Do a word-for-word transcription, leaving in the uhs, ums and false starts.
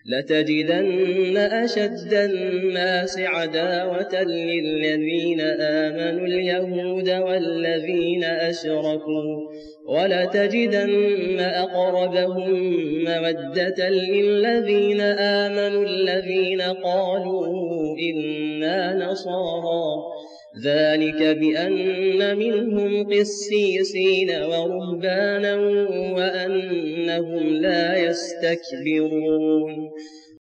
لتجدن أشد الناس عداوة للذين آمنوا اليهود والذين أشركوا ولتجدن أقربهم مودة للذين آمنوا الذين قالوا إنا نصارى ذلك بأن منهم قسيسين ورهبانا وأنهم لا يستكبرون